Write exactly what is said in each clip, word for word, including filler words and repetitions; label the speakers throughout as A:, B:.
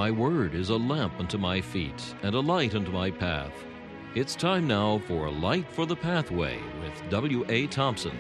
A: Thy word is a lamp unto my feet and a light unto my path. It's time now for Light for the Pathway with W A. Thompson.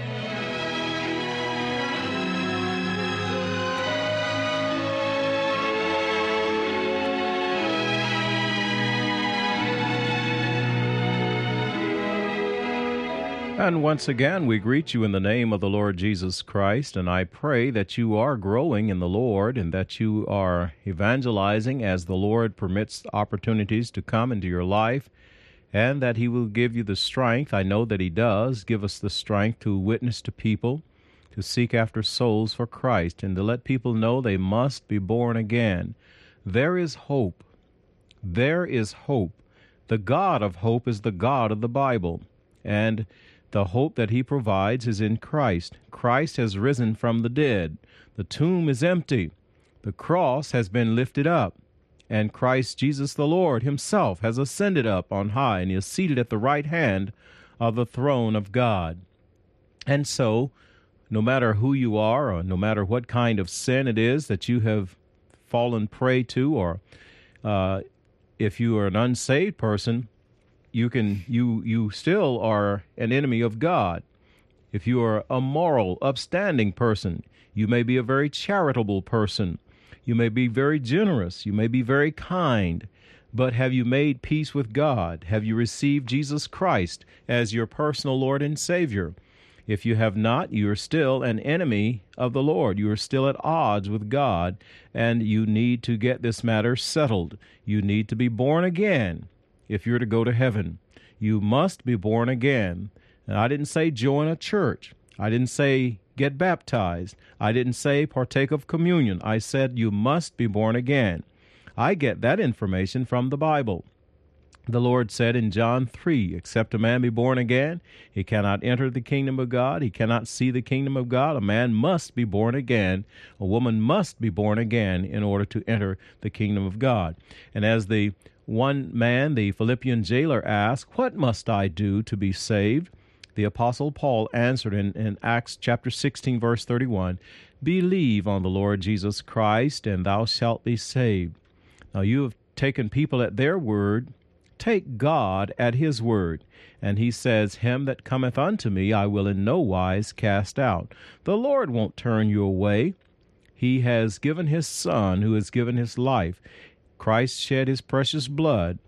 B: And once again, we greet you in the name of the Lord Jesus Christ, and I pray that you are growing in the Lord and that you are evangelizing as the Lord permits opportunities to come into your life, and that He will give you the strength. I know that He does give us the strength to witness to people, to seek after souls for Christ, and to let people know they must be born again. There is hope. There is hope. The God of hope is the God of the Bible, and the hope that He provides is in Christ. Christ has risen from the dead. The tomb is empty. The cross has been lifted up. And Christ Jesus the Lord Himself has ascended up on high, and He is seated at the right hand of the throne of God. And so, no matter who you are, or no matter what kind of sin it is that you have fallen prey to, or uh, if you are an unsaved person, You can you you still are an enemy of God. If you are a moral, upstanding person, you may be a very charitable person. You may be very generous. You may be very kind. But have you made peace with God? Have you received Jesus Christ as your personal Lord and Savior? If you have not, you are still an enemy of the Lord. You are still at odds with God, and you need to get this matter settled. You need to be born again. If you're to go to heaven, you must be born again. And I didn't say join a church. I didn't say get baptized. I didn't say partake of communion. I said you must be born again. I get that information from the Bible. The Lord said in John three, except a man be born again, he cannot enter the kingdom of God. He cannot see the kingdom of God. A man must be born again. A woman must be born again in order to enter the kingdom of God. And as the one man, the Philippian jailer, asked, "What must I do to be saved?" The Apostle Paul answered in, in Acts chapter sixteen, verse thirty-one, "Believe on the Lord Jesus Christ, and thou shalt be saved." Now you have taken people at their word. Take God at His word. And He says, "Him that cometh unto me I will in no wise cast out." The Lord won't turn you away. He has given His Son, who has given His life. Christ shed His precious blood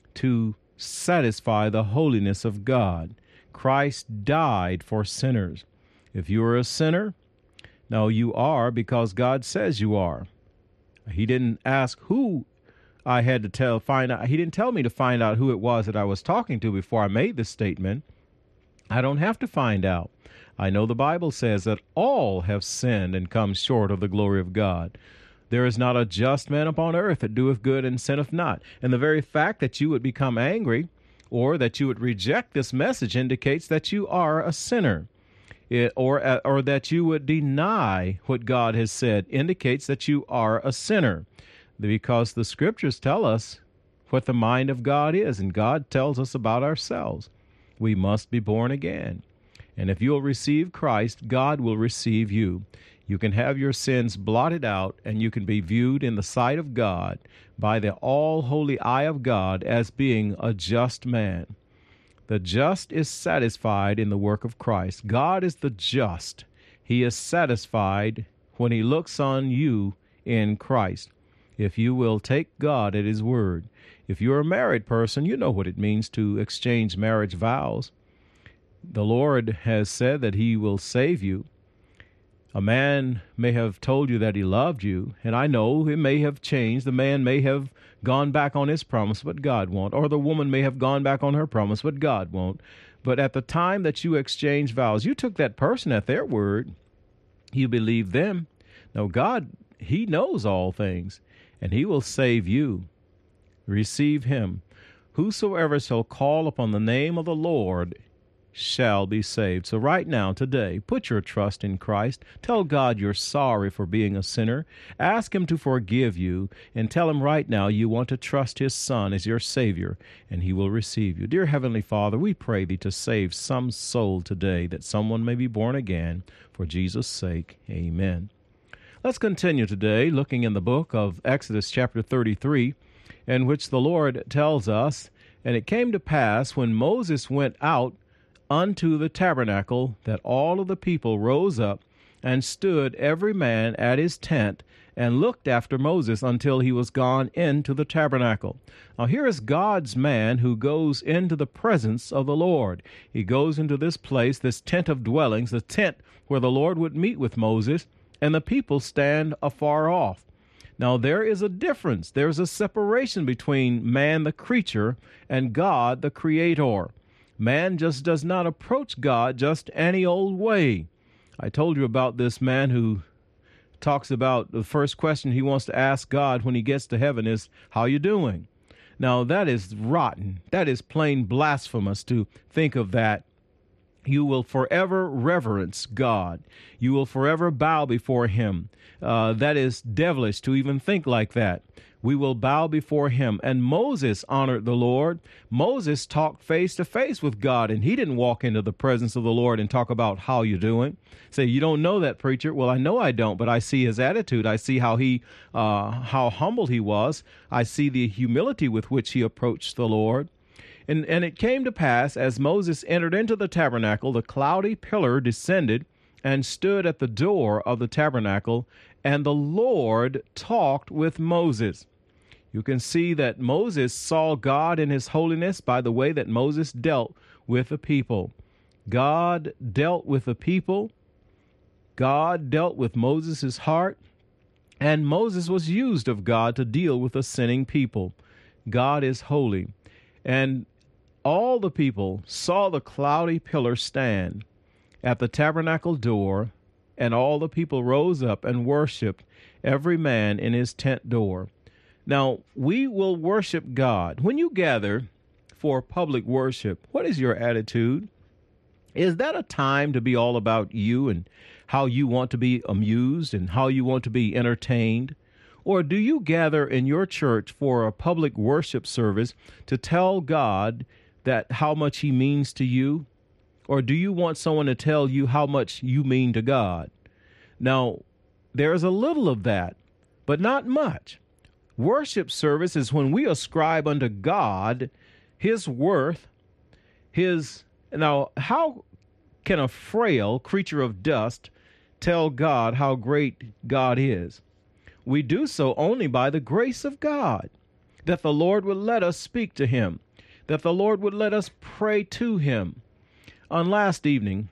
B: to satisfy the holiness of God. Christ died for sinners. If you are a sinner, now you are because God says you are. He didn't ask who I had to tell, find out. He didn't tell me to find out who it was that I was talking to before I made this statement. I don't have to find out. I know the Bible says that all have sinned and come short of the glory of God. There is not a just man upon earth that doeth good and sinneth not. And the very fact that you would become angry or that you would reject this message indicates that you are a sinner. It, or, uh, or that you would deny what God has said indicates that you are a sinner. Because the Scriptures tell us what the mind of God is, and God tells us about ourselves. We must be born again. And if you'll receive Christ, God will receive you. You can have your sins blotted out, and you can be viewed in the sight of God by the all-holy eye of God as being a just man. The just is satisfied in the work of Christ. God is the just. He is satisfied when He looks on you in Christ. If you will take God at His word. If you're a married person, you know what it means to exchange marriage vows. The Lord has said that He will save you. A man may have told you that he loved you, and I know it may have changed. The man may have gone back on his promise, but God won't. Or the woman may have gone back on her promise, but God won't. But at the time that you exchanged vows, you took that person at their word. You believed them. Now, God, He knows all things, and He will save you. Receive Him. Whosoever shall call upon the name of the Lord shall be saved. So right now, today, put your trust in Christ. Tell God you're sorry for being a sinner. Ask Him to forgive you, and tell Him right now you want to trust His Son as your Savior, and He will receive you. Dear Heavenly Father, we pray Thee to save some soul today, that someone may be born again. For Jesus' sake, amen. Let's continue today looking in the book of Exodus chapter thirty-three, in which the Lord tells us, "And it came to pass when Moses went out unto the tabernacle, that all of the people rose up and stood every man at his tent, and looked after Moses until he was gone into the tabernacle." Now here is God's man who goes into the presence of the Lord. He goes into this place, this tent of dwellings, the tent where the Lord would meet with Moses, and the people stand afar off. Now there is a difference. There's a separation between man, the creature, and God, the creator. Man just does not approach God just any old way. I told you about this man who talks about the first question he wants to ask God when he gets to heaven is, "How you doing?" Now that is rotten. That is plain blasphemous to think of that. You will forever reverence God. You will forever bow before him. Uh, that is devilish to even think like that. We will bow before him. And Moses honored the Lord. Moses talked face to face with God, and he didn't walk into the presence of the Lord and talk about how you doing. Say, "You don't know that, preacher." Well, I know I don't, but I see his attitude. I see how he, uh, how humble he was. I see the humility with which he approached the Lord. And, and it came to pass, as Moses entered into the tabernacle, the cloudy pillar descended and stood at the door of the tabernacle, and the Lord talked with Moses. You can see that Moses saw God in his holiness by the way that Moses dealt with the people. God dealt with the people. God dealt with Moses' heart, and Moses was used of God to deal with a sinning people. God is holy. And all the people saw the cloudy pillar stand at the tabernacle door, and all the people rose up and worshiped, every man in his tent door. Now, we will worship God. When you gather for public worship, what is your attitude? Is that a time to be all about you and how you want to be amused and how you want to be entertained? Or do you gather in your church for a public worship service to tell God that how much he means to you? Or do you want someone to tell you how much you mean to God? Now, there is a little of that, but not much. Worship service is when we ascribe unto God his worth, his... Now, how can a frail creature of dust tell God how great God is? We do so only by the grace of God, that the Lord would let us speak to him, that the Lord would let us pray to him. On last evening,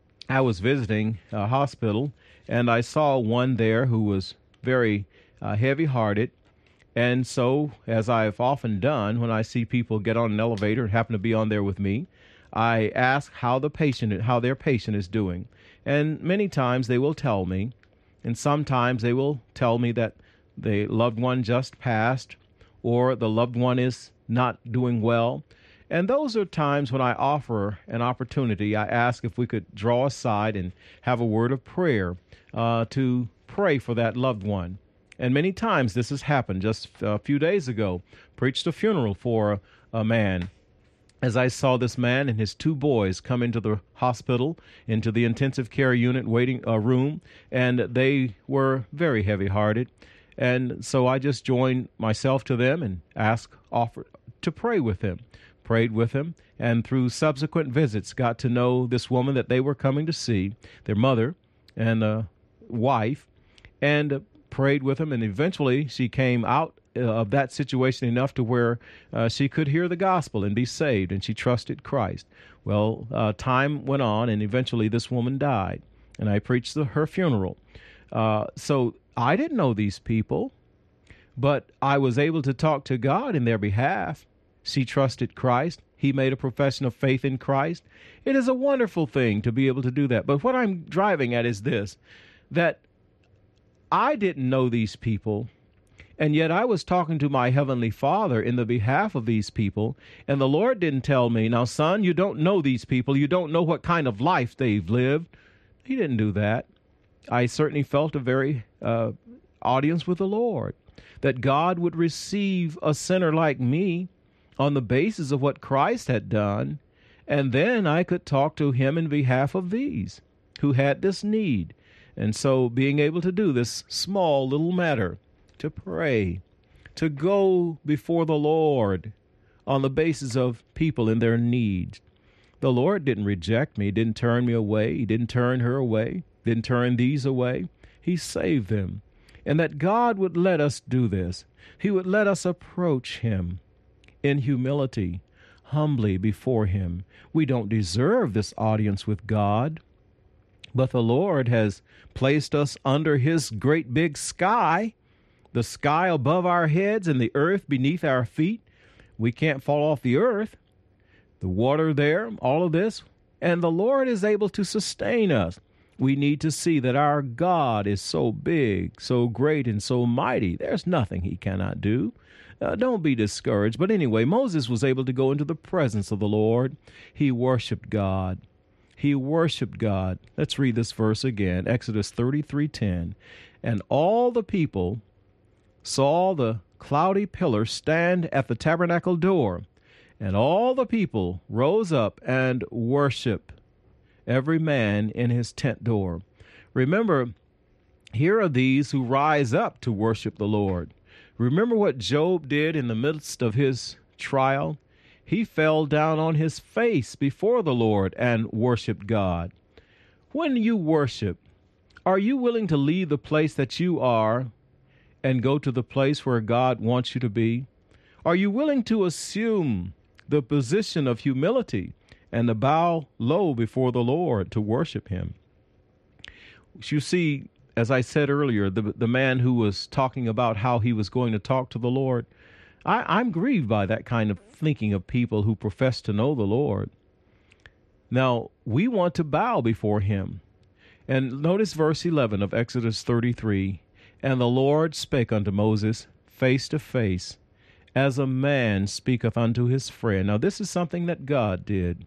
B: I was visiting a hospital, and I saw one there who was very uh, heavy-hearted. And so, as I've often done when I see people get on an elevator and happen to be on there with me, I ask how the patient, how their patient is doing. And many times they will tell me, and sometimes they will tell me that the loved one just passed, or the loved one is not doing well. And those are times when I offer an opportunity. I ask if we could draw aside and have a word of prayer uh, to pray for that loved one. And many times this has happened. Just a few days ago, preached a funeral for a, a man. As I saw this man and his two boys come into the hospital, into the intensive care unit waiting uh, room, and they were very heavy-hearted. And so I just joined myself to them and asked, offered to pray with them. Prayed with them, and through subsequent visits got to know this woman that they were coming to see, their mother and uh, wife, and uh, prayed with them. And eventually she came out uh, of that situation enough to where uh, she could hear the gospel and be saved, and she trusted Christ. Well, uh, time went on, and eventually this woman died, and I preached the, her funeral. Uh, so I didn't know these people, but I was able to talk to God in their behalf. She trusted Christ. He made a profession of faith in Christ. It is a wonderful thing to be able to do that. But what I'm driving at is this, that I didn't know these people, and yet I was talking to my Heavenly Father in the behalf of these people, and the Lord didn't tell me, "Now, son, you don't know these people. You don't know what kind of life they've lived." He didn't do that. I certainly felt a very uh, audience with the Lord, that God would receive a sinner like me on the basis of what Christ had done, and then I could talk to him in behalf of these who had this need. And so being able to do this small little matter, to pray, to go before the Lord on the basis of people in their needs. The Lord didn't reject me, didn't turn me away, he didn't turn her away, didn't turn these away. He saved them. And that God would let us do this. He would let us approach him in humility, humbly before him. We don't deserve this audience with God, but the Lord has placed us under his great big sky, the sky above our heads and the earth beneath our feet. We can't fall off the earth. The water there, all of this, and the Lord is able to sustain us. We need to see that our God is so big, so great, and so mighty. There's nothing he cannot do. Uh, don't be discouraged. But anyway, Moses was able to go into the presence of the Lord. He worshiped God. He worshiped God. Let's read this verse again, Exodus thirty-three ten. And all the people saw the cloudy pillar stand at the tabernacle door, and all the people rose up and worshiped, every man in his tent door. Remember, here are these who rise up to worship the Lord. Remember what Job did in the midst of his trial? He fell down on his face before the Lord and worshiped God. When you worship, are you willing to leave the place that you are and go to the place where God wants you to be? Are you willing to assume the position of humility and to bow low before the Lord to worship him? You see, as I said earlier, the, the man who was talking about how he was going to talk to the Lord, I, I'm grieved by that kind of thinking of people who profess to know the Lord. Now, we want to bow before him. And notice verse eleven of Exodus thirty-three. And the Lord spake unto Moses face to face, as a man speaketh unto his friend. Now, this is something that God did.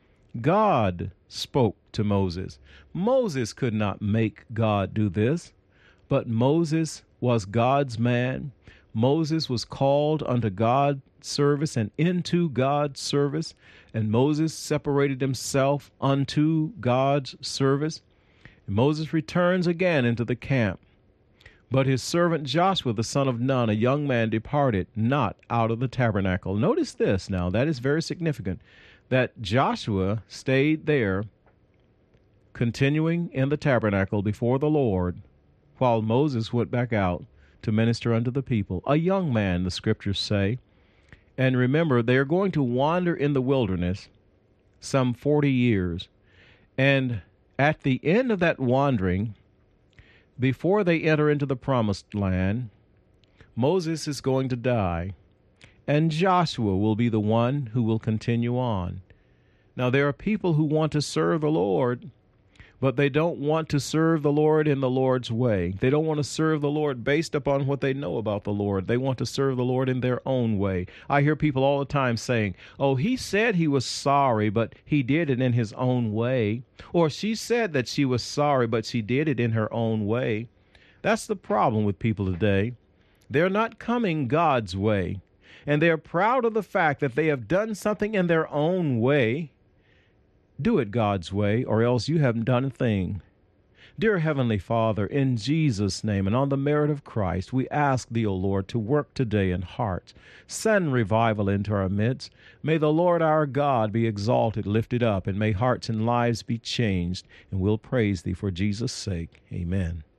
B: God spoke to Moses. Moses could not make God do this, but Moses was God's man. Moses was called unto God's service and into God's service, and Moses separated himself unto God's service. And Moses returns again into the camp. But his servant Joshua, the son of Nun, a young man, departed not out of the tabernacle. Notice this now, that is very significant, that Joshua stayed there, continuing in the tabernacle before the Lord, while Moses went back out to minister unto the people. A young man, the scriptures say. And remember, they are going to wander in the wilderness some forty years. And at the end of that wandering, before they enter into the promised land, Moses is going to die, and Joshua will be the one who will continue on. Now, there are people who want to serve the Lord, but they don't want to serve the Lord in the Lord's way. They don't want to serve the Lord based upon what they know about the Lord. They want to serve the Lord in their own way. I hear people all the time saying, oh, he said he was sorry, but he did it in his own way. Or she said that she was sorry, but she did it in her own way. That's the problem with people today. They're not coming God's way, and they're proud of the fact that they have done something in their own way. Do it God's way, or else you haven't done a thing. Dear Heavenly Father, in Jesus' name and on the merit of Christ, we ask Thee, O Lord, to work today in hearts. Send revival into our midst. May the Lord our God be exalted, lifted up, and may hearts and lives be changed. And we'll praise Thee for Jesus' sake. Amen.